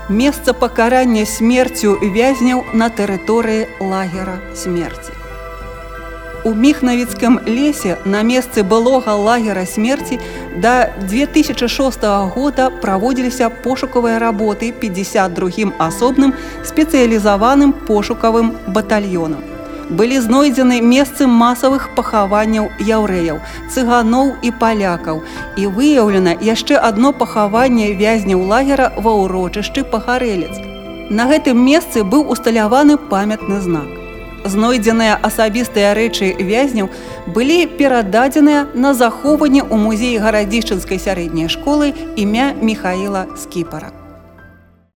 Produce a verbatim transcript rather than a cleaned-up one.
Месца пакарання смерцю вязняў на тэрыторыі лагера смерці. У Міхнавіцкім лесе на месцы былога лагера смерці да две тысячи шостага года праводзіліся пошукавыя работы пятьдесят другім асобным спецыялізаваным пошукавым батальёнам. Былі знойдзены месцы масавых пахаванняў яўрэяў, цыганоў і палякаў, і выяўлена яшчэ адно пахаванне вязняў лагера ва ўрочышчы Пахарэлец. На гэтым месцы быў усталяваны памятны знак. Знойдзеныя асабістыя рэчы вязняў былі перададзеныя на захоўванне ў музеі гарадзішчынскай сярэдняй школы імя Міхаіла Скіпара.